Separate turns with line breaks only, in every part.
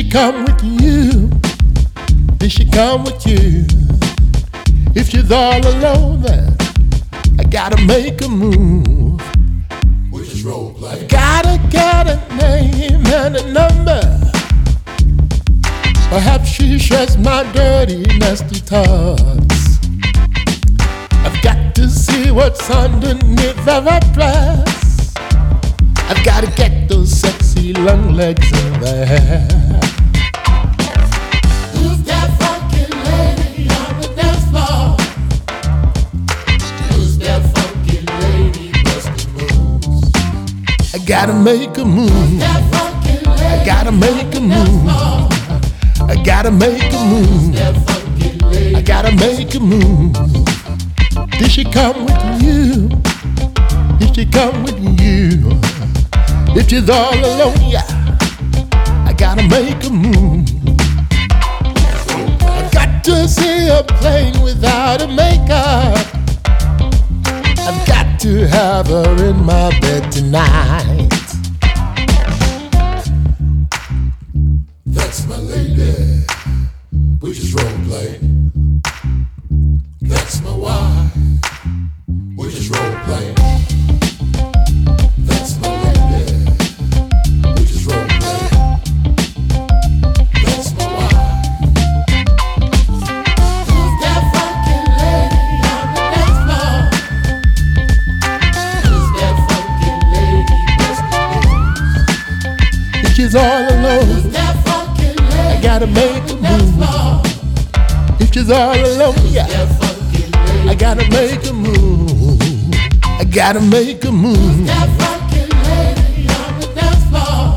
come with you? Did she come with you? If she's all alone, then I gotta make a move.
We just role play.
Gotta get a name and a number. Perhaps she shares my dirty, nasty thoughts. I've got to see what's underneath of her dress. I've gotta get those sexy long legs in there.
Who's that funky lady on the dance floor? Who's that funky lady busting moves?
I gotta make a move. I gotta make a move. I gotta make a move. I gotta make a move. Did she come with you? Did she come with you? If she's all alone, yeah, I gotta make a move. I got to see her playing without a makeup. I've got to have her in my bed tonight.
That's my lady. We just role play. That's my wife. We just role play. That's my lady. We just role play. That's my wife. Who's that funky lady on the dance floor? Who's that funky lady busting moves?
If she's all alone,
Who's that funky lady?
I gotta make a move. If she's all alone, yeah, I gotta make a move. I gotta make a move.
That funky lady on the dance floor.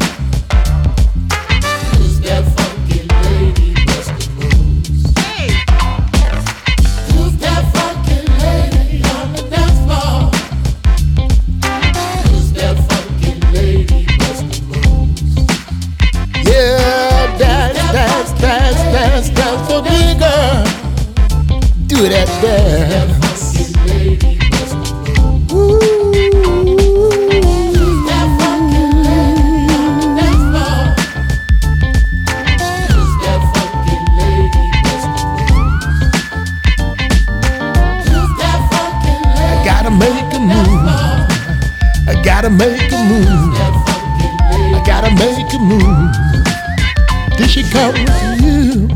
Who's that funky lady busting moves? Hey. Who's that funky lady on the dance floor? Who's that funky lady busting moves?
Yeah, dance, dance, dance, dance, dance for me, girl. Do that dance. I gotta make a move. I gotta make a move. I gotta make a move. Did she come with you?